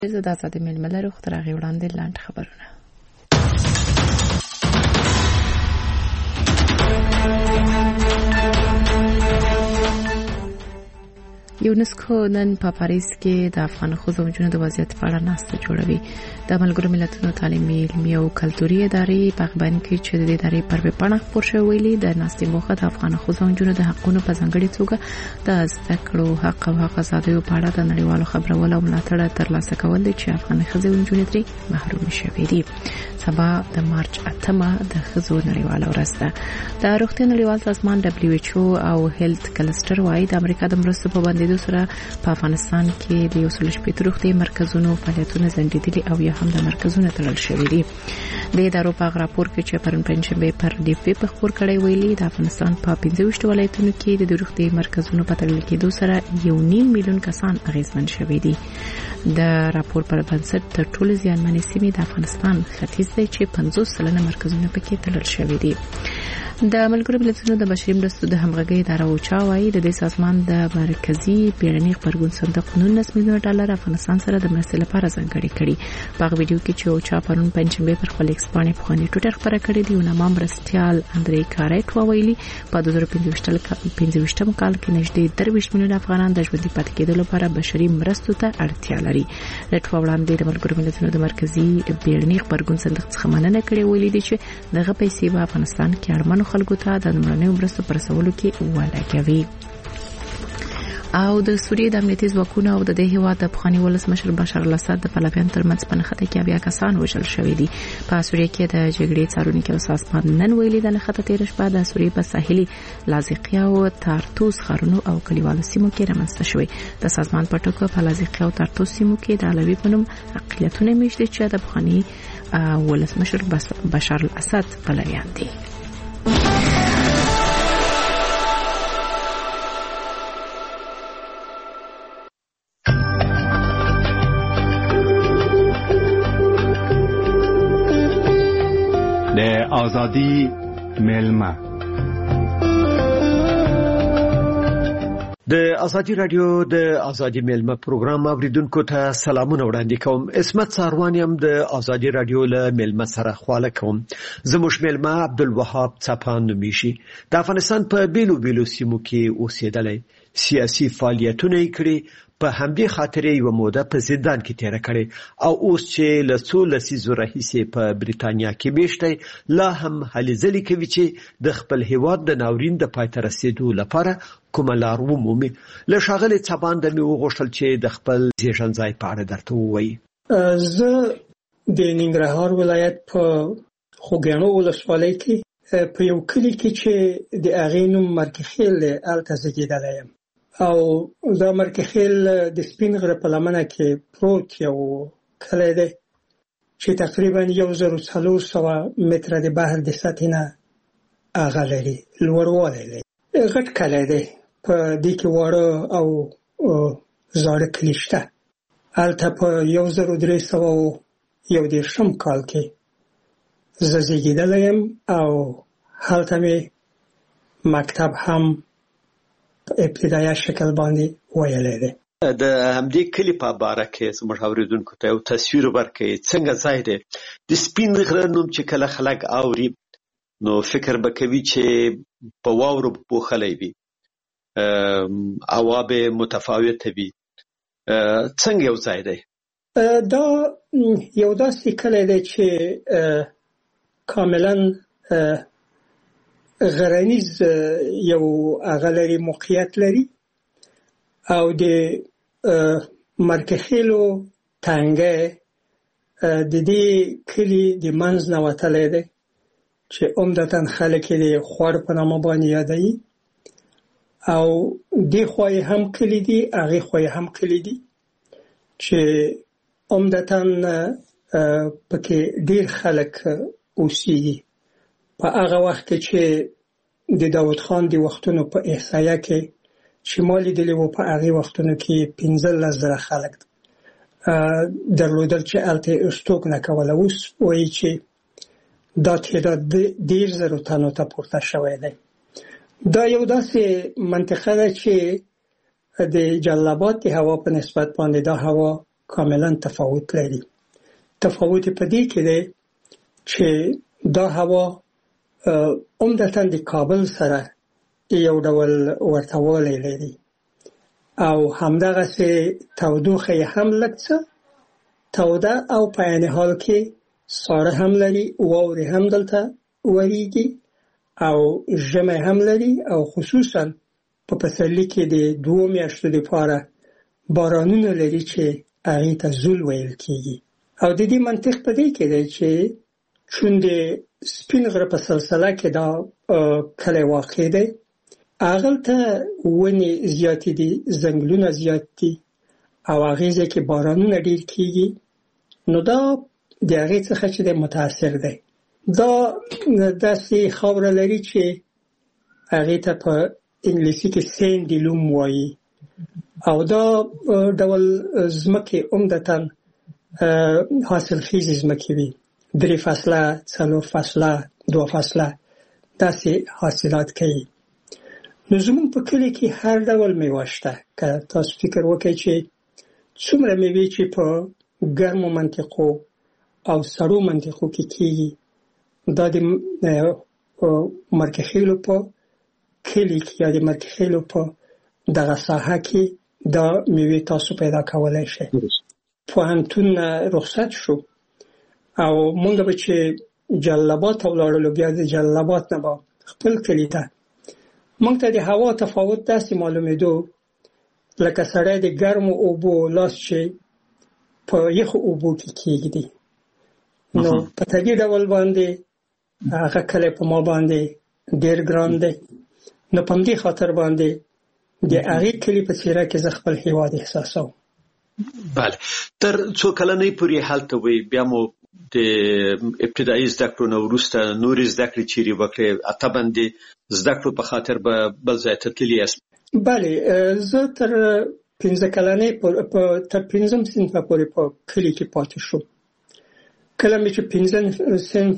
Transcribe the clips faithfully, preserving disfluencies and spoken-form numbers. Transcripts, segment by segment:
زه د آزادۍ مېلمه لرو خو تر هغې وړاندې لنډ خبرونه. یونسکو نن په پاریس کې د افغان ښځو او نجونو د وضعیت په اړه ناسته جوړوي. د ملګرو ملتونو تعلیمي، علمي او کلتوري ادارې په خبرونه کې چې د ادارې پر وپاڼه خبر شوی ویلي د ناستې موخه د افغان ښځو او نجونو د حقونو په ځانګړي توګه د زده کړو حق او حق آزادیو په اړه د نړیوالو خبرولو او ملاتړ ترلاسه کول دي چې افغان ښځې او نجونې ترې محروم شوي دي. سبا د مارچ اتمه د ښځو نړیواله ورځ ده. د روغتیا نړیوال سازمان دبليو ایچ او او هیلث کلستر وايي د امریکا د مرستو په بندیدو سره په افغانستان کې د یو سل شپږ روغتي مرکزونو فعالیتونه ځنډېدلي او یا هم د مرکزونو تړل شوي دي. د ادارو په راپور کې چې پرون پنځمبه پر ډي پی په خبر کړی ویلي د افغانستان په پنځه ویشت ولایتونو کې د روغتي مرکزونو په تړل کېدو سره یو نیم میلیون کسان اغیزمن شوي دي. د راپور پر بنسټ تر ټولو زیانمنې سیمې د افغانستان ختیځ دی چې پنځوس سلنه مرکزونه پکې تړل شوي دي. د ملګرو ملتونو د بشري مرستو د همغږۍ اداره اوچا وايي د دې سازمان د مرکزی بیړني خبرګون صندوق نولس میلیونه ډالر افغانستان سره د مرستې لپاره ځانګړي کړي. په ویډیو کې چې اوچا پرون پنځمبه پر خپل ایکس باندې په خاني ټوټر خبره کړې دی، یو نامه مرستيال اندرې کارایټ ویلي په دوه زره پنځه ویشتم کال کې نږدې درویشت میلیونه افغانان د ژوندۍ پاتې کېدو لپاره بشري مرستو ته اړتیا لري. لټو وړاندې د ملګرو ملتونو د مرکزی بیړني خبرګون صندوق څخه مننه کړې ویلي دي چې دغه پیسې په افغانستان کې اړمنو خلکو ته د نړیوالو مرستو پر رسولو کې ولګوي. او د سوریې د امنیتي ځواکونو او د دې هیواد د پخوانی ولسمشر بشار الاسد د پلویان ترمنځ په نښته کې بیا کسان وژل شوي دي. په سوریې کې د جګړې څارونکو اساسپان نن ویلي د نښته تیر شپه د سوریې په ساحلي لاذقیه او تارتوس ښارونو او کلیوالو سیمو کې رامنځته شوی. د سازمان په ټکو په لاذقیه او تارتوس سیمو کې د علوي په نوم اقلیتونه میشته چې د پخوانی ولسمشر بشار الاسد پلویان دي. د آزادی ملما د آزادی رادیو د آزادی ملما پروګرام اوریدونکو ته سلامونه وړاندې کوم. اسمت ساروانیم د آزادی رادیو له ملما سره خواله کوم. زموږ ملما عبدالوهاب څپان نومیږي. د افغانستان په بیلو بیلو سیمو کې اوسېدلی، سیاسي فعالیتونه یې کړي، په همدې خاطر یو موده په زندان کې تیر کړي او اوس چې له څو لسیزو راهیسې په بریتانیا کې میشته لا هم هلې ځلې کوي چې د خپل هیواد د ناورین د پای ته رسیدو لپاره کومه لار ومومي. له ښاغلي څپان د مې وغوښتل چې د خپل زیږن ځای په اړه درته ووایي. زه د ننګرهار ولایت په خوږیاڼو ولسوالۍ کې په یو کلي کې چې د هغې نوم مرکخیل دی هلته زیږېدلی یم. او دا مرکخیل د سپین غره په لمنه کې پروت یو کلی دی چې تقریبا یو زر څلور سوه متره د بحر د سطحې نه هغه لري، لوړوالی لري. غټ کلی دی، په دې کې واړه او زاړه کلي شته. هلته په یو زر درې سوه یو دېرشم کال کې زه زیږېدلی یم او هلته مې مکتب هم ابتدایي شکل باندې ویلې ده. د همدې کلی په باره کې زموږ اوریدونکو ته یو تصویر ورکړئ. څنګه ځای دی؟ د سپین غره نوم چې کله خلک اوري نو فکر به کوي چې په واورو پوښلی وي، هوا به متفاوته وي. څنګه یو ځای دی؟ دا یو داسې کلی دی چې کاملا غرنیز یو هغه لري، موقعیت لري او د مرکخیلو تنګه د دې کلی د منځ نه وتلی دی چې عمدتاً خلک یې د خوړ په نامه باندې یادوي. او دې خوا یې هم کلی دي، هغې خوا یې هم کلی دي چې عمدتاً پکې ډېر خلک اوسېږي. په هغه وخت کې چې د داود خان د وختونو په احصایه کې چې ما لیدلي وو، په هغې وختونو کې پنځلس زره خلک درلودل چې هلته یې استوګ نه کوله. اوس وایي چې دا تعداد ډېر زرو تنو ته پورته شوی دی. دا یو داسې منطقه ده چې د جلال آباد د هوا په نسبت باندې دا هوا کاملا تفاوت لري. تفاوت په دې کې دی چې دا هوا عمدتاً د کابل سره یو ډول ورتهوالی لري او همدغسې تودوخه یې هم لږ څه توده او په عین حال کې ساړه هم لري، واورې هم دلته وریږي او ژمی هم لري او خصوصاً په پسرلي کې د دوو میاشتو دپاره بارانونه لري چې هغې ته زول ویل کېږي. او د دې منطق په دې کې دی چې چون د سپین غره په سلسله کې دا کلی واقع دی، هغلته ونې زیاتې دي، ځنګلونه زیات دي او هغې ځای کې بارانونه ډېر کېږي، نو دا د هغې څخه چې دی متاثر دی. دا داسې خاوره لري چې هغې ته په انګلیسي کې سینډي لوم وایي او دا ډول ځمکې عمدتاً حاصلخیزې ځمکې وي، درې فصله، څلور فصله، دوه فصله داسې حاصلات کوي. نو زموږ په کلي کې هر ډول میوه شته. که تاسو فکر وکړئ چې څومره میوې چې په ګرمو منطقو او سړو منطقو کې کېږي، دا د مرکخیلو په کلي کې یا د مرکخیلو په دغه ساحه کې دا میوې تاسو پیدا کولی شئ. پوهنتون رخصت شو او مونږ به چې جلال آباد ته ولاړلو، بیا د جلال آباد نه به خپل کلي ته، مونږ ته د هوا تفاوت داسې معلومېدو لکه سړی د ګرمو اوبو لاس چې په یخو اوبو کې کېږدي. نو په طبیعي ډول باندې هغه کلی په ما باندې ډېر ګران دی. نو په همدې خاطر باندې د هغې کلي په څېره کې زه خپل هېواد احساسوم. بله، تر څو کلنۍ پورې هلته وئ، بیا مو د ابتدایي زده کړو نه وروسته نورې زده کړې چیرې وکړې؟ طبعا د زده کړو په خاطر به بل ځای ته تللي یاست؟ بله، زه تر پنځه کلنۍ تر پنځم صنفه پورې په کلي کې پاتې شوم. کله مې چې پنځم صنف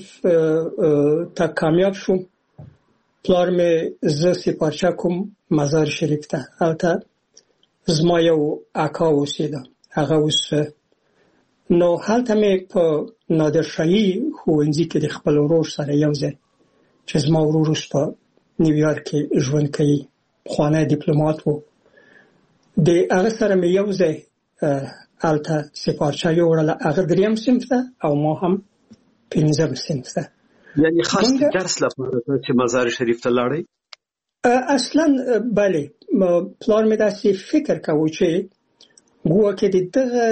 ته کامیاب شوم، پلار مې زه سپارچه کوم مزار شریف ته. هلته زما یو اکا اوسېده، هغه اوس نو هلته مې په نادرشاهي ښوونځي کې د خپل ورور سره یو ځای، چې زما ورور اوس په نیویارک کې ژوند کوي، پخوانی ډیپلومات و، د هغه سره مې یو ځای هلته سپارچه یوړله. هغه دریم صنف ته او ما هم پنځم صنف ته. یعنې خاص درس لپاره چې مزار شریف ته لاړئ؟ اصلا بله، پلار مې داسې فکر کوو چې ګویا د دغه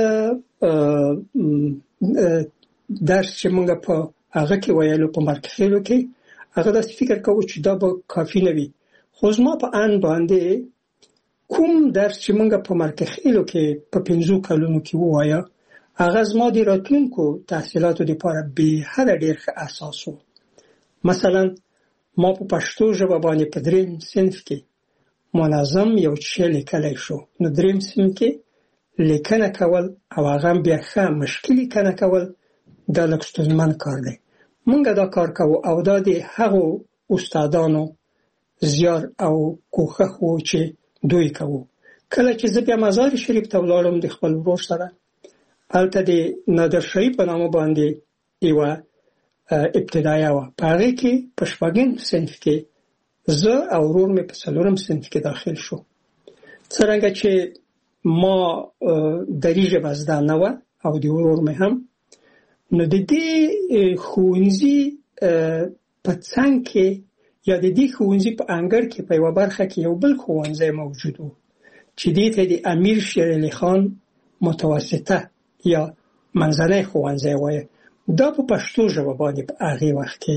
درس چې موږ په هغه کې ویلو په مرکخیلو کې، هغه داسې فکر کوو چې دا به کافي نه وي. خو زما په ان باندې کوم درس چې موږ په مرکخیلو کې په پنځو کلونو کې ووایه، هغه زما د راتلونکو تحصیلاتو لپاره بې حده ډېر ښه اساس و. مثلا ما په پښتو ژبه باندې په دریم صنف کې منظم یو شی لیکلی شو. نو دریم صنف کې لیکنه کول او هغه بیا ښه مشکل لیکنه کول دا لږ ستونزمن کار دی. موږ دا کار کوو او دا د هغو استادانو زیار او کوښښ و چې دوی کوو. کله چې زه بیا مزار شریف ته ولاړم د خپل ورور سره، هلته د نادرشاهي په نامه باندې یوه ابتدایه وه، په هغې کې په شپږم صنف کې زه او ورور مې په څلورم صنف کې داخل شو. څرنګه چې ما دري ژبه زده نه وه او د ورور مې هم، نو د دې ښوونځي په څنګ کې یا د دې ښوونځي په انګړ کې په یوه برخه کې یو بل ښوونځی موجود و چې دې ته د امیر شیر علي خان متوسطه یا منځنی ښوونځی وایه. دا په پښتو ژبه باندې په هغې وخت کې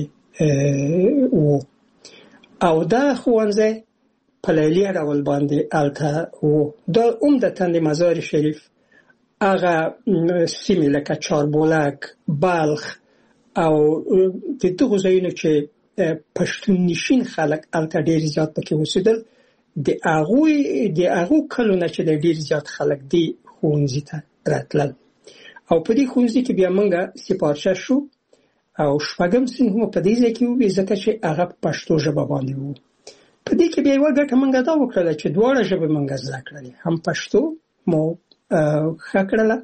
و او دا ښوونځی په لیلیه ډول باندې هلته و. دا عمدتاً د مزار شریف هغه سیمې لکه چاربولک، بلخ او د دغو ځایونو چې پښتون نشین خلک هلته ډېر زیات پکې اوسېدل، د هغوی د هغو کلو نه چې د ډېر زیات خلک دې ښوونځي ته راتلل. او په دې ښوونځي کې بیا موږ سپارچه شو او شپږم صنف مو په دې ځای کې ووي، ځکه چې هغه په پښتو ژبه باندې و. په دې کې بیا یوه ګټه موږ دا وکړله چې دواړه ژبې موږ زده کړلې، هم پښتو مو ښه کړله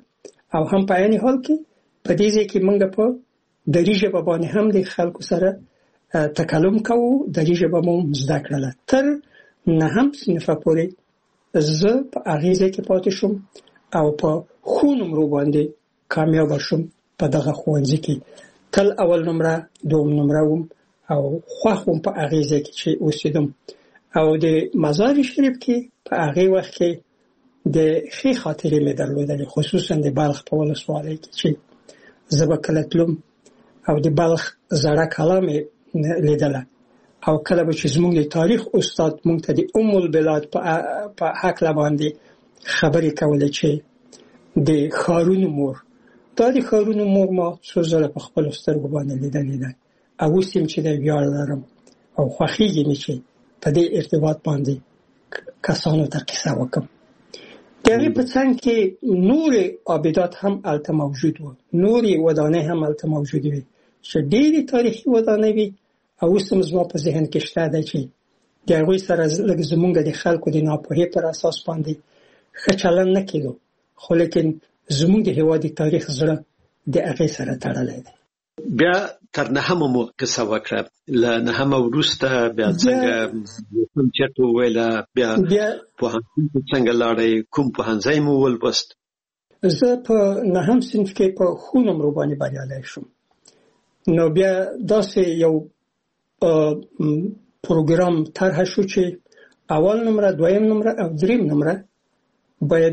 او هم په عین حال کې په دې ځای کې موږ په دري ژبه باندې هم د خلکو سره تکلم کوو، دري ژبه مو زده کړله. تر نهم صنفه پورې زه په هغې ځای کې پاتې شوم او په ښو نمرو باندې کامیابه شوم. په دغه ښوونځي کې تل اول نمره دوم نمره وم او خوښ وم په هغې ځای کې چې اوسېدم. او د مزار شریف کې په هغې وخت کې د ښې خاطرې مې درلودلې، خصوصا د بلخ په ولسوالۍ کې چې زه به کله تلم او د بلخ زړه کلا مې لیدله او کله به چې زموږ د تاریخ استاد موږ ته د ام البلاد په هکله باندې خبرې کولې چې د ښارونو مور، دا د ښارونو مور ما څو ځله په خپلو سترګو باندې لیدلې ده او اوس یم چې د ویاړ لرم او خوښېږي مې چې په دې ارتباط باندې کسانو ته قصه وکړم. د هغې په څنګ کې نورې آبدات هم هلته موجود وو، نورې ودانۍ هم هلته موجود وي چې ډېرې تاریخي ودانۍ وي او اوس هم زما په ذهن کې شته ده چې د هغوی سره لږ زموږ د خلکو د ناپوهۍ پر اساس باندې ښه چلند نه کېدو، خو لیکن زموږ د هېواد د تاریخ زړه د هغې سره تړلی دی. بیا تر نهمه مو قصه وکړه، له نهمه وروسته بیا څنګه کوم چېرته وویله، بیا پوهنتون ته څنګه لاړئ، کوم پوهنځی مو ولوست؟ زه په نهم صنف کې په ښو نمرو باندې بریالی شوم. نو بیا داسې یو پروګرام طرحه شو چې اول نمره، دویم نمره او دریم نمره باید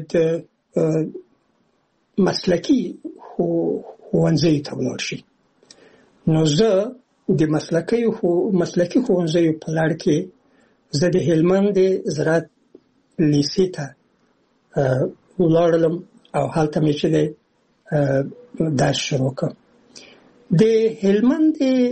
مسلکي ښوونځیو ته ولاړ شي. نو زه د مسلکي مسلکي ښوونځیو په لړ کې زه د هلمند د زراعت لیسې ته ولاړلم او هلته مې چې دی درس شروع کړ. د هلمند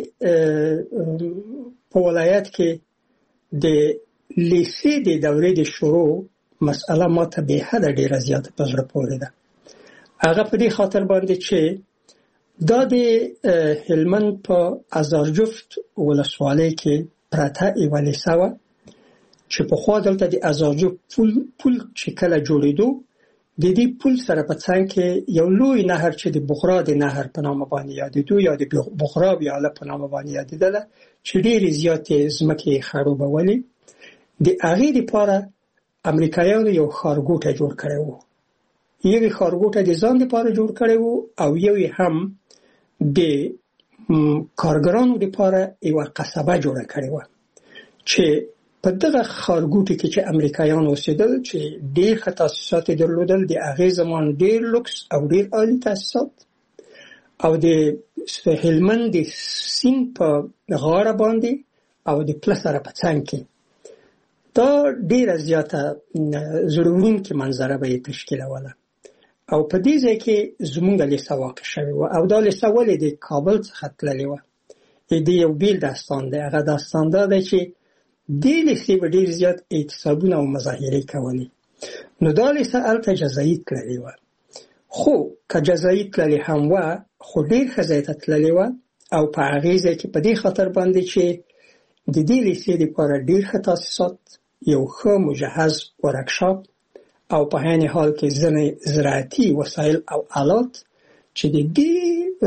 په ولایت کې د لیسې د دورې د شروع مسأله ماته بې حده ډېره زیاته په زړه پورې ده. هغه په دې خاطر باندې چې دا د هلمند په ازارجفت ولسوالۍ کې پرته یوه لیسه وه چې پخوا دلته د ازارجفت پل پل چې کله جوړېدو د دې پل سره په څنګ کې یو لوی نهر چې د بغرا د نهر په نامه باندې یادېدو یا د بغرا ویاله په نامه باندې یادېدله چې ډېرې زیاتې ځمکې یې خړوبولې. د هغې دپاره امریکایانو یو ښارګوټی جوړ کړی و، یو یې ښارګوټی د ځان دپاره جوړ کړی و او یو یې هم د کارګرانو دپاره یوه قصبه جوړه کړې وه چې په دغه ښارګوټي کې چې امریکایان اوسېدل چې ډېر ښه تاسیسات یې درلودل، د هغې زمان ډېر لوکس او ډېر عالي تاسیسات، او د هلمند د سیند په غاړه باندې او د پله سره په څنګ کې دا ډېره زیاته زړه وړونکې منظره به یې تشکیلوله. او په دې ځای کې زموږ لیسه واقع شوې وه او دا لیسه ولې د کابل څخه تللې وه. د یو بیل داستان دی، هغه داستان دا دی چې دې لیسې به ډېر زیات اعتصابونه او مظاهرې کولې. نو دا لیسه هلته جزایي تللې وه، خو که جزایي تللې هم وه خو ډېر ښه ځای ته تللې وه او په هغې ځای کې په دې خاطر باندې چې د دې لیسې دپاره ډېر ښه تاسیسات، یو ښه مجهز ورکشاپ او په عین حال کې ځینې زراعتي وسایل او آلات چې د دې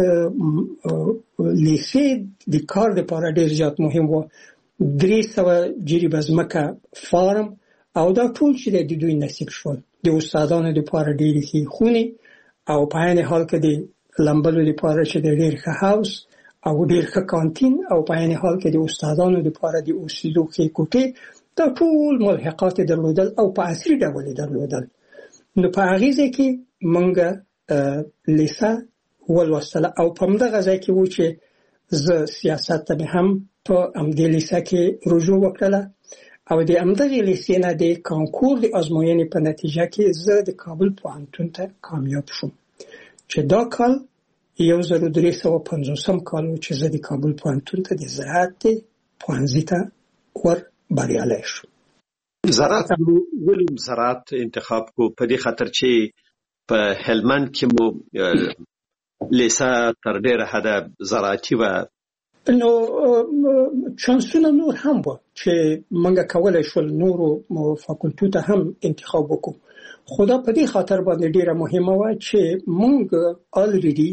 لیسې د کار دپاره ډېر زیات مهم و. درې سوه جریبه ځمکه فارم او دا ټول چې د دوی نصیب شول. د استادانو دپاره ډېرې ښې خونې او په عین حال کې د لمبلو دپاره چې د ډېر ښه هاوس او ډېر ښه کانتین او په عین حال کې د استادانو دپاره د اوسېدو ښې کوټې، دا ټول ملحقات یې درلودل او په عصري ډول یې درلودل. نو په هغې ځای کې موږ لیسه ولوستله او په همدغه ځای کې و چې زه سیاست ته مې هم په همدې لیسه کې رجوع وکړله او د همدغې لیسې نه د کانکور د ازموینې په نتیجه کې زه د کابل پوهنتون ته کامیاب شوم چې دا کال یو زر و درې سوه پنځوسم کال و چې زه د کابل پوهنتون ته د زراعت پوهنځي ته ور بریالی شو. زراعت ولې زراعت انتخاب کو؟ په دې خاطر چې په هلمند کې مو لیسه تر ډېره حده زراعتي وه؟ نو چانسونه نور هم وه چې موږ کولی شول نورو فاکولټو ته هم انتخاب وکړو، خدا په دې خاطر باندې ډیره مهمه و چې مونږ الریډي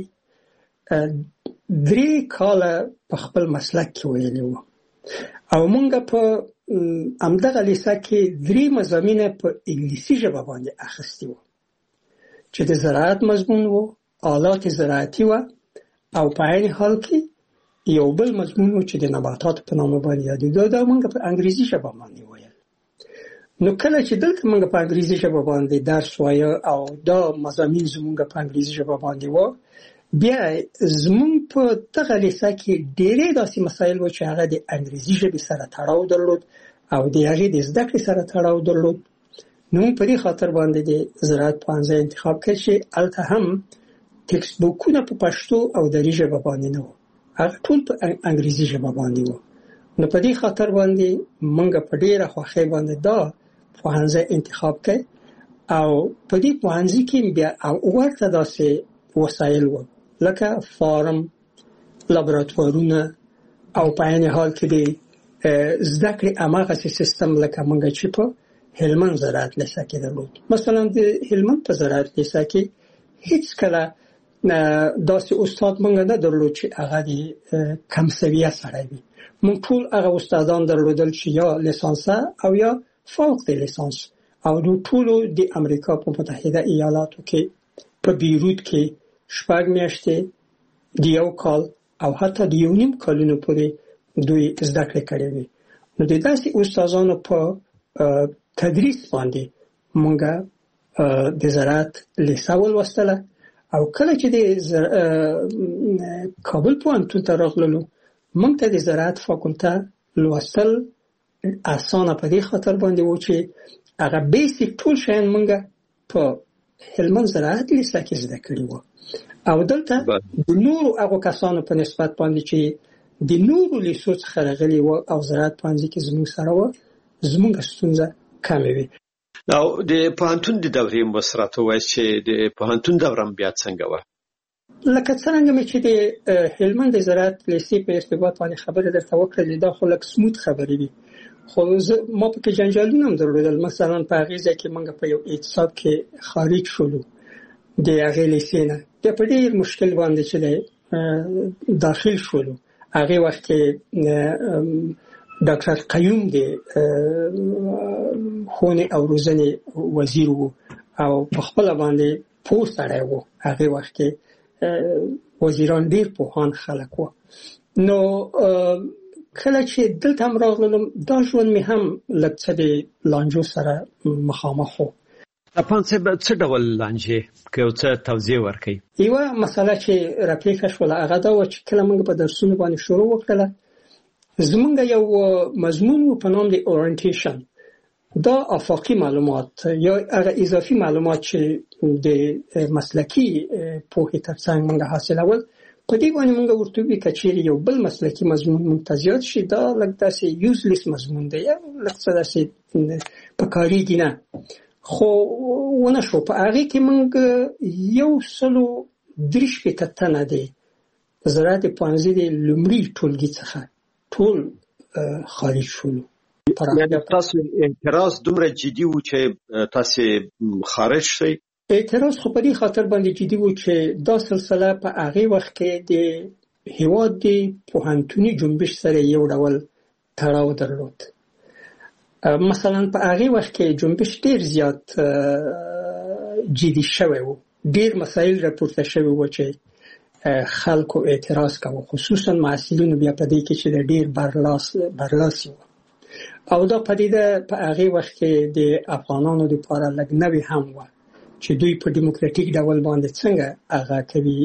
درې کاله په خپل مسلک کې ویلي وو او مونږ په همدغه لیسه کې درې مضامین په انګلیسي ژبه باندې اخیستي وو چې د زراعت مضمون وو، آلات زراعتي وو او په عین حال کې یو بل مضمون وو چې د نباتات په نامه باندې یادېده، دا مونږ په انګریزي ژبه باندې ویل. نو کله چې دلته مونږ په انګریزي ژبه باندې درس وایو او دا مضامین زمونږ په انګریزي ژبه باندې وو، بیا زمونږ په دغه لیسه کې ډېرې داسې مسایل وو چې هغه د انګریزي ژبې سره تړاو درلود او د هغې د زده کړې سره تړاو درلود. نو موږ په دې خاطر باندې د زراعت پوهنځی انتخاب کړ چې هلته هم ټکسټ بوکونه په پښتو او دري ژبه باندې نه وو، هغه ټول په انګریزي ژبه باندې وو. نو په دې خاطر باندې موږ په ډېره خوښۍ باندې دا پوهنځی انتخاب کړ او په دې پوهنځي کې بیا ورته داسې وسایل وو لکه فارم، لابراتوارونه او په عین حال کې د زده کړې هماغسې سیستم لکه موږ چې په هلمند زراعت لیسه کې درلود. مثلا د هلمند په زراعت لیسه کې هیڅ کله داسې استاد موږ نه درلود چې هغه د کم سویه سړی وي. موږ ټول هغه استادان درلودل چې یا لیسانسه او یا فوق د لیسانس او د ټولو د امریکا په متحده ایالاتو کې په بیروت کې شپږ میاشتې د یو کال او حتی د یو نیم کالونو پورې دوی زده کړې کړې وي. نو د داسې استادانو په تدریس باندې موږ د زراعت لیسه ولوستله او کله چې د کابل پوهنتون ته راغللو موږ ته د زراعت فاکولته لوستل اسانه په دې خاطر باندې و چې هغه بیسیک ټول شیان موږ په هلمند زراعت لیسه کې زده کړي وو او دلته د نورو هغو کسانو په نسبت باندې چې د نورو لیسو څخه راغلي وو او زراعت پوهنځي کې زموږ سره وو زموږ ستونزه کمې وي. او د پوهنتون د دورې مسرته وایي چې د پوهنتون دوره بیا څنګه وه؟ لکه څنګه مې چې د هلمند د زراعت لیسې په ارتباط باندې خبره درته وکړلې دا خو لږ سموت خبرې دي، خو ما پکې جنجالونه هم درلودل. مثلا په هغې ځای کې موږ په یو اعتصاب کې خارج شولو د هغې لیسې نه، بیا په ډېر مشکل باندې چې دی داخل شولو. هغې وخت کې ډاکټر قیوم د ښوونې او روزنې وزیر و او په خپله باندې پوه سړی و. هغې وخت کې وزیران ډېر پوهان خلک و. نو کله چې دلته هم راغلم دا ژوند مې هم لږ څه د لانجو سره مخامخ و. افغانستان به څه ډول لانجې که یو څه توضیح ورکړئ؟ یوه مسله چې راپېښه شوله هغه دا وه چې کله موږ په درسونو باندې شروع وکړله زمونږ یو مضمون و په نام د اورینټیشن. دا افاقي معلومات یا هغه اضافي معلومات چې د مسلکي پوهې ترڅنګ موږ حاصلول په دې باندې موږ ورته وی کچېرې یو بل مسلکي مضمون موږ ته زیات شي دا لږ داسې یوزلیس مضمون دی یا لږ څه داسې په کارېږي نه. خو ونه شو په هغې کې موږ یو سلو درې شپېته تنه دی زراعت پوهنځي د لومړي ټولګي څخه ټول خارج شولو. یعنې تاسو اعتراض دومره جدي و چې تاسو خارج شئ؟ اعتراض خو په دې خاطر باندې جدي و چې دا سلسله په هغې وخت کې د هېواد د پوهنتوني جنبش سره یو ډول تړاو درلود. مثلا په هغې وخت کې جنبش ډېر زیات جدي شوی و، ډېر مسایل راپورته شوي و چې خلکو اعتراض کوي، خصوصا محصلینو بیا په دې کې چې د ډېر برلاس برلاسي و او دا پدیده په هغې وخت کې د افغانانو لپاره لږ نوې هم وه چې دوی په ډیموکراتیک ډول باندې څنګه هغه کوي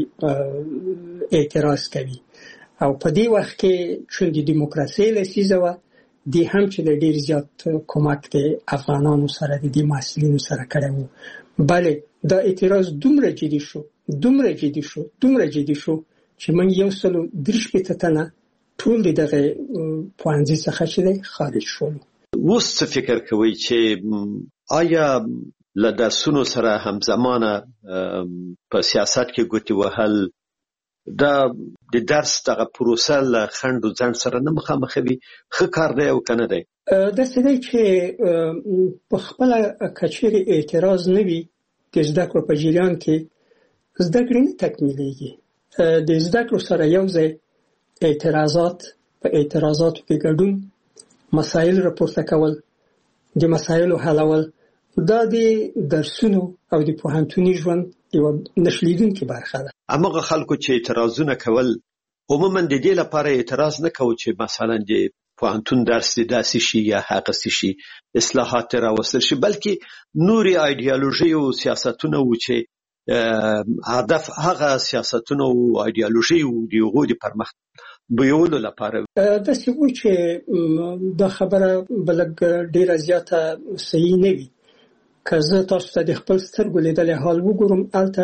اعتراض کوي او په دې وخت کې چې د دیموکراسۍ لسیزه وه دی هم چې د ډېر زیات کومک د افغانانو سره د دې محصلینو سره کړی و. بله دا اعتراض دومره جدي شو دومره جدي شو دومره جدي شو چې موږ یو سلو درې شپېته تنه ټول د دغه پوهنځي څخه چې دی خارج شولو. اوس څه فکر کوئ چې آیا له درسونو سره همزمانه په سیاست کې ګوتې وهل دا د درس دغه پروسه له خنډ و ځنډ سره نه مخامخوي؟ ښه کار دی او که نه دی؟ د سړي چې په خپل کچېرې اعتراض نه وي د زده کړو په جریان کې زده کړې نه تکمیلېږي. د زده کړو سره یو ځای اعتراضات په اعتراضاتو کې ګډون، مسایل راپورته کول، د مسایلو حلول، دا د درسونو او د پوهنتوني ژوند یوه نشلیدونکې برخه ده. هماغه خلکو چې اعتراضونه کول عموما د دې لپاره اعتراض نه کوي چې مثلا د پوهنتون درس داسې شي یا هغه شي اصلاحات راوستل شي، بلکې نوري ایدئولوژي او سیاستونه و چې هدف هغه سیاستونه او ایدئولوژي او د هغو د پرمخ بیولو لپاره دا څه و چې دا خبره بلګ ډیره زیاته صحیح نه وي. که زه تاسو ته د خپل سترګو لیدلې حال وګورم، هلته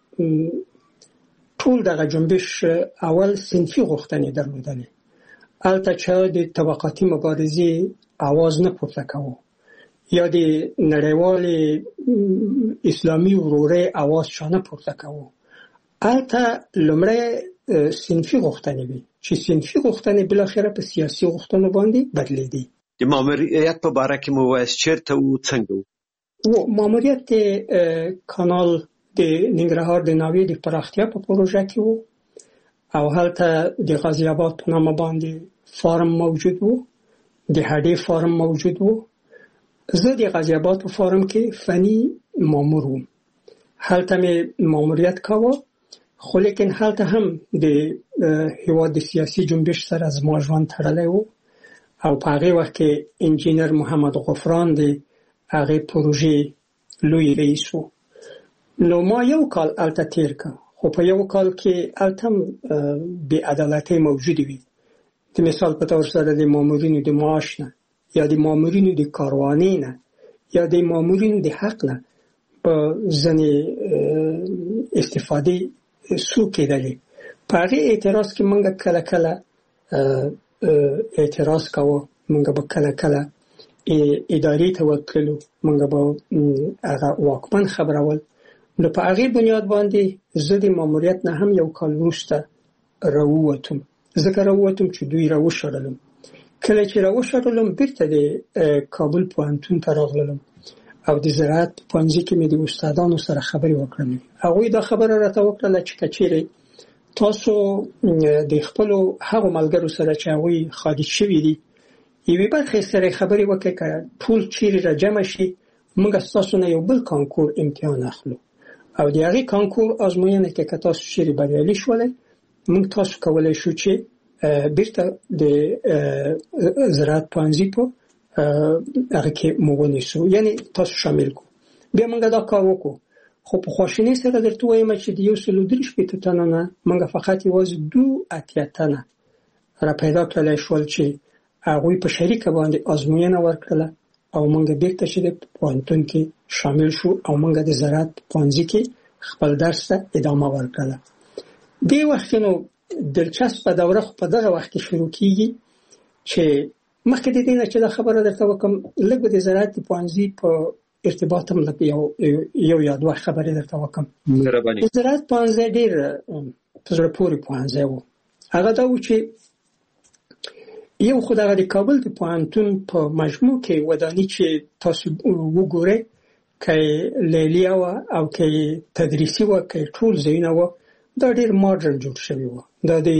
ټول دغه جنبش اول صنفي غوښتنې درلودلې. هلته چا د طبقاتي مبارزې आवाज نه پورته کوو یا د نړیوالې اسلامي ورورۍ आवाज چا نه پورته کوو. هلته لومړی صنفي غوښتنې وي چې صنفي غوښتنې بالاخره په سیاسي غوښتنو باندې بدلېدې. د ماموریت په باره کې مو وایاست چېرته و څنګه و؟ و ماموریت کانال د ننګرهار د ناوې د پراختیا په پروژه کې و او هلته د غازي آباد په نامه باندې فارم موجود و، د هډې فارم موجود و. زه د غازي آباد په فارم کې فني مامور وم، هلته مې ماموریت کاوه، خو لیکن هلته هم د هېواد د سیاسي جنبش سره زما ژوند تړلی و او په هغې وخت کې انجینر محمد غفران د هغې پروژې لوی رئیس و. نو ما یو کال هلته تیر که، خو په یو کال کې هلته هم بې عدالتۍ موجودې وي. د مثال په طور سره د مامورینو د معاش نه یا د مامورینو د کاروانۍ نه یا د مامورینو د حق نه په ځینې استفادې سو کېدلې. په هغې اعتراض کې موږ کله کله اعتراض کوو، موږ به کله کله ادارې ته ورتللو، موږ به هغه واکمن خبرول. نو په هغې بنیاد باندې زه د ماموریت نه هم یو کال وروسته راووتم. ځکه راووتم چې دوی راوشړلم. کله چې راوشړلم بیرته د کابل پوهنتون ته راغلم او د زراعت په پوهنځي کې مې د استادانو سره خبرې وکړلې. هغوی دا خبره راته وکړله چې که چیرې تاسو د خپلو هغو ملګرو سره چې هغوی خارج شوي دي یوې برخې سره خبرې وکړئ، که ټول چیرې را جمع شي موږ ستاسو نه یو بل کانکور امتحان اخلو او د هغې کانکور ازموینه کې که تاسو چیرې بریالي شولئ موږ تاسو کولی شو چې بیرته د زراعت پوهنځي په هغه کې مو ونیسو، یعنې تاسو شامل کړو. بیا موږ دا کار وکړو، خو په خواشینۍ سره درته وایم چې د یو سلو درې شپېته تنو نه موږ فقط یوازې دو اتیا تنه را پیدا کړلی شول چې هغوی په شریکه باندې ازموینه ورکړله او موږ بیرته چې د پوهنتون کې شامل شو او موږ د زراعت پوهنځي کې خپل درس ته ادامه ورکړله. دې وخت کې نو دلچسپه دوره خو په دغه وخت کې شروع کېږي چې مخکې د دې نه چې دا خبره درته وکړم لږ به د زراعت د پوهنځي په ارتباط هم لږ یو یو یا دوه خبرې درته وکړم. مهرباني. د زراعت پوهنځی ډېر په زړه پورې پوهنځی و. هغه دا و چې یو خو دغه د کابل د پوهنتون په مجموع کې وداني چې تاسو وګورئ، که لیلیه وه او که تدریسي وه که ټول ځایونه وه، دا ډېر ماډرن جوړ شوي وه. دا د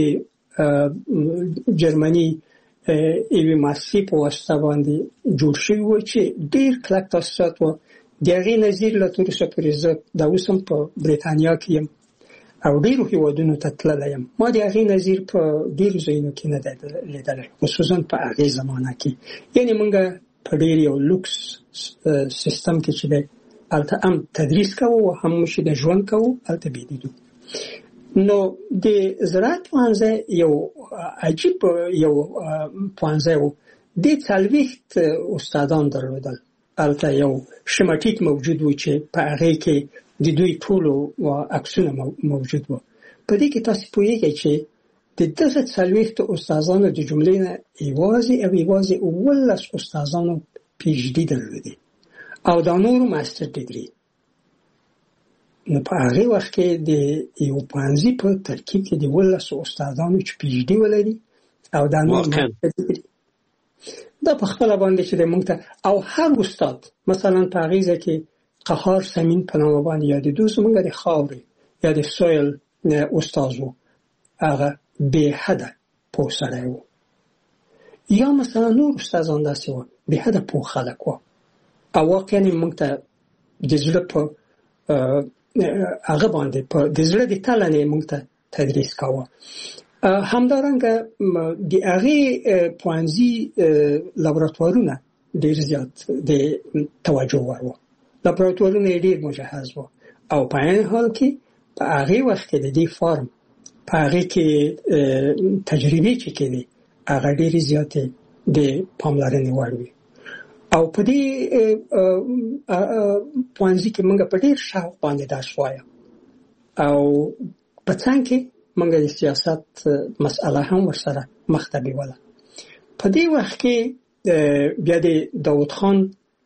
جرمني یوې مؤسسې په واسطه باندې جوړ شوي وه چې ډېر کلک تاسیسات وه. د هغې نظیر له تر اوسه پورې زه دا اوس هم په بریتانیا کې یم او ډېرو هېوادونو ته تللی یم. ما د هغې نظیر په ډېرو ځایونو کې نه دی لیدلی، خصوصا په هغې زمانه کې. یعنې موږ په ډېر یو لوکس سیستم کې چې دی هلته هم تدریس کوو او هم چې د ژوند کوو هلته بېدیدو. نو د زراعت پوهنځی یو عجیب یو پوهنځی و. دې څلوېښت استادان درلودل. هلته یو شمټیک موجود و چې په هغې کې د دوی ټولو عکسونه موجود و. په دې کې تاسو پوهېږئ چې د دغه څلوېښتو استادانو د جملې نه یوازې او یوازې اوولس استادانو پی ایچ ډي درلودې او دا نورو ماستر ډیګري. نو په هغې وخت کې د یو پوهنځي په ترکیب کې د اوولسو استادانو چې پی ایچ ډي ولري او دا نور ماستر ډیګري دا په خپل باندې چې د موږ ته او هر استاد مثلا په غیزه کې قهار سمین په نامه باندې یادېدو زموږ د خاورې یا د سویل استاد وو هغه به حده پوه سړی وو یا مثلا نور استادان داسې وو به حده پوه خلک وو او واقعا موږ ته د زړه په هغه باندې په د زړه د تلنې موږ ته تدریس کاوه همدارنګه د هغې پوهنځي لابراتوارونه ډېر زیات د توجه وړ وو لابراتوارونه یې ډېر مجهز وو او په عین حال کې په هغې وخت کې د دې فارم په هغې کې تجربې چې کېدې هغه ډېرې زیاتې د پاملرنې وړ وي او په دې پوهنځي کې موږ په ډېر شوق باندې درس وایه او په څنګ کې موږ د سیاست مسأله هم ورسره مخ ته بیوله په دې وخت کې بیا د داود خان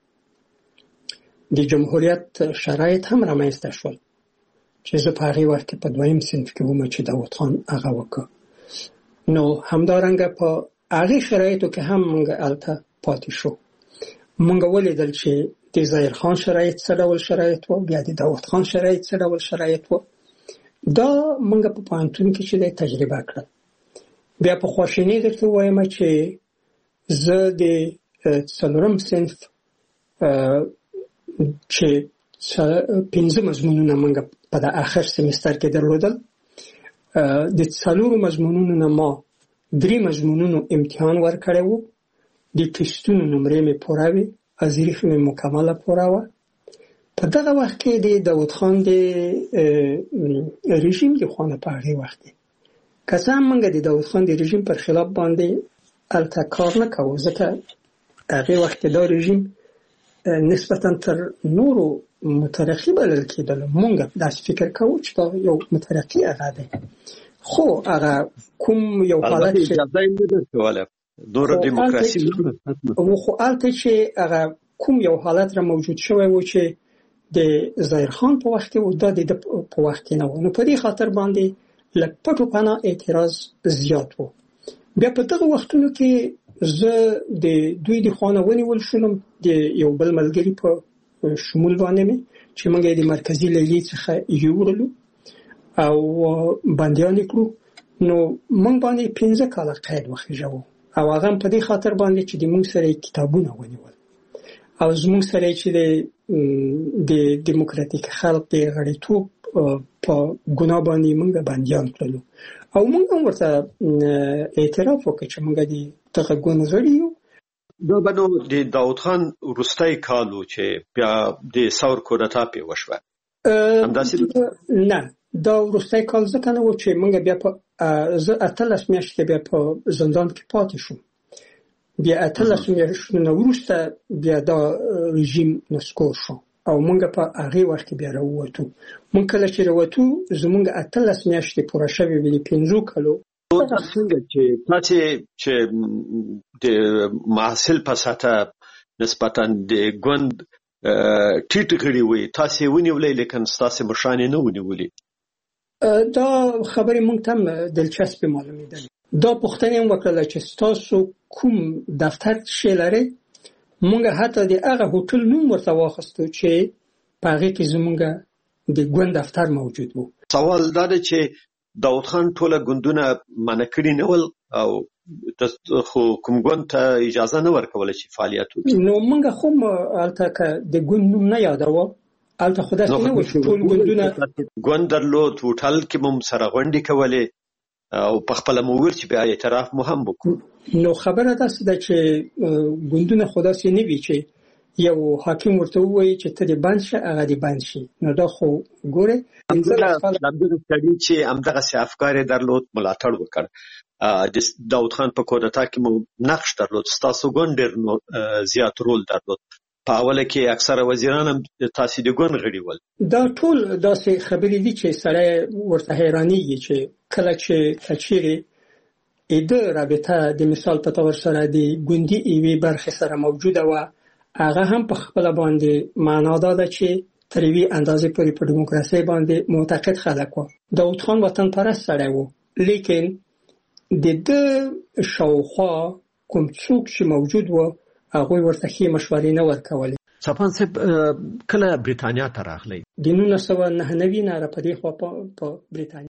د جمهوریت شرایط هم رامنځته شول چې زه په هغې وخت کې په دویم صنف کې وم چې داود خان هغه وکړ نو همدارنګه په هغې شرایطو کې هم موږ هلته پاتې شو موږ ولیدل چې د ظاهر خان شرایط څه ډول شرایط وو بیا د داود خان شرایط څه ډول شرایط وو دا موږ په پوهنتون کې چې د تجربه کړل بیا په خواشینۍ درته ووایم چې زه د څلورم صنف چې پنځه مضمونونه موږ په د آخر سمستر کې درلودل د څلورو مضمونونو نه ما درې مضمونونو امتحان ورکړی و د ټسټونو نمرې مې پوره وې ازریخ مې مکمله پوره وه په دغه وخت کې د داود خان د رژیم د خوا نه په هغې وخت کې که څه هم موږ د داود خان د رژیم پر خلاف باندې هلته کار نه کوو ځکه هغې وخت کې دا رژیم نسبتا تر نورو مترقي بلل کېدل موږ داسې فکر کوو چې دا یو مترقي هغه دی خو هغه کوم یو حالت چې اجازه یې نه درکوله نور دیموکراسي و خو هلته چې هغه کوم یو حالت را موجود شوی و چې د ظاهر خان په وخت کې و دا د په وخت کې نه و نو په دې خاطر باندې له پټو پناه اعتراض زیات و بیا په دغه وختونو کې زه د دوی د خوا نه ونیول شولم د یو بل ملګري په شمول باندې مې چې موږ یې د مرکزي لیلیې څخه یوړلو او بندیان یې کړو نو موږ باندې پنځه کاله قید وخېژاوه او هغه په دې خاطر باندې چې د موږ سره کتابونه ونیول او زموږ سره چې د دیموکراتیک خلق د غړیتوب په ګناه باندې موږ بندیان کړلو او موږ هم ورته اعتراف وکړ چې موږ د دغه ګوند غړي یو دا بنو د داود خان وروستی کال و چې بیا د ثور کودتا پې وشوه همداسې نه دا وروستی کال ځکه نه و چې موږ بیا په زه اتلس میاشتې بیا په زندان کې پاتې شوم بیا اتلس میاشتې نه وروسته بیا دا رژیم نسکور شو او موږ په هغې وخت کې بیا راووتو موږ کله چې راووتو زموږ اتلس میاشتې پوره شوې وې د پنځو کالو څنګه چې تاسې چې د محصل په سطحه نسبتا د ګوند ټیټ غړي وي تاسې ونیولې لیکن ستاسې مشران یې نه ونیولې دا خبرې موږ ته هم دلچسپې معلومېدلې دا پوښتنه یې وکړله چې ستاسو کوم دفتر شی لرئ موږ حتی د هغه هوټل نوم ورته واخیستو چې په هغې کې زموږ د ګوند دفتر موجود و سوال دا دی چې داود خان ټوله ګوندونه منع کړي نه ول او خو کوم ګوند ته اجازه نه ورکوله چې فعالیت وکړي نو موږ خو هلته که د ګوند نوم نه یادوه هلته خو داسې نه و چې ټول ګوندونه ګوند درلود هوټل کې مو سره غونډې کولې او په خپله مو وویل چې بیا اعتراف مو هم وکړو نو خبره داسې ده چې ګوندونه خو داسې نه وي چې یو حاکم ورته ووایي چې ته دې بند شه هغه دې بند شي نو دا خو ګورې همدغه سړي چې همدغسې افکار یې درلود ملاتړ وکړ د داود خان په کودتا کې مو نقش درلود ستاسو ګوند ډېر زیات رول درلود په اوله کې اکثره وزیران هم تاسې د ګوند غړي ول دا ټول داسې خبرې دي چې سړی ورته حیرانېږي چې کله چې چیرې د رابطه د مثال په طور سره د ګوندي یوې برخې سره موجوده وه هغه هم په خپله باندې معنا دا ده چې تر یوې اندازې پورې په ډیموکراسۍ باندې معتقد خلک وه داود خان وطن پرست سړی و لیکن د ده شاوخوا کوم څوک چې موجود و هغه ورته هیڅ مشورې نه ورکولې. صفان صاحب کله بریتانیا ته راغلی؟ د نولس سوه نهه نوي نه را پدې خو په بریتانیا